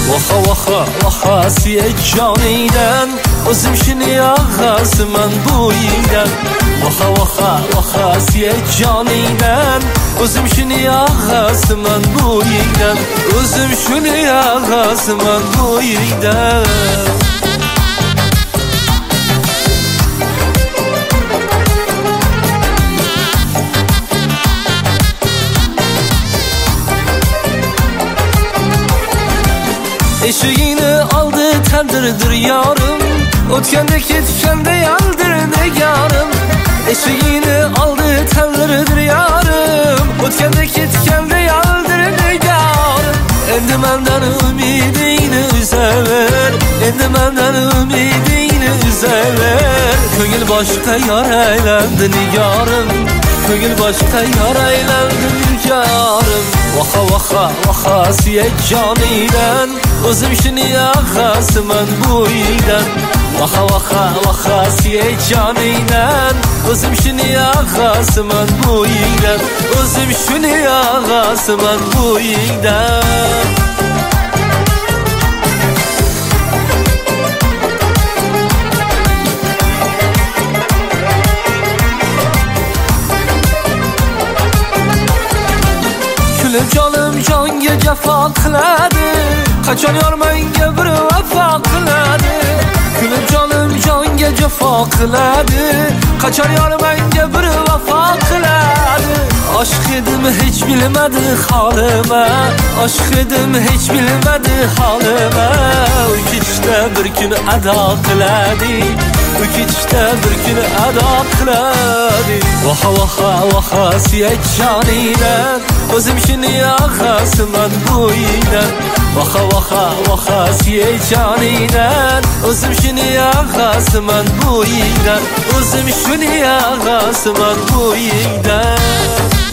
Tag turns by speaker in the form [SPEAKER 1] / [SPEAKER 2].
[SPEAKER 1] Vaxa vaxa vaxasiye caniden Özüm şini ağasman buyiden Vaxa vaxa vaxasiye caniden Özüm şini ağasman buyiden Özüm şini ağasman buyiden Eşiğini aldı tendirdir yarım Ötkende ketkende yandır negarım Eşiğini aldı tendirdir yarım Ötkende ketkende yandır negarım Endi menden ümidini üzever Endi menden ümidini üzever Köngül başka yar eylendi nigarım Köngül başka yar eylendi nigarım Vaxa vaxa vaxasiye caniden Özüm şini ağasman buyiden Vaxa vaxa vaxasiye caniden Özüm şini ağasman buyiden Özüm şini ağasman buyiden Külüm canım canga cefa qiladi Qachon yor menga bir vafo qiladi Külüm canım canga cefa qiladi Qachon yor menga bir vafo qiladi Aşk edim hiç bilmedi halime Aşk edim hiç bilmedi halime Ukitishda bir kun ado qiladi Ukitishda bir kun ado qiladi Vaxa vaxa vaxasiye caniden Özüm şini ağasman buyiden Vaxa vaxa vaxasiye caniden Özüm şini ağasman buyiden Özüm şini ağasman buyiden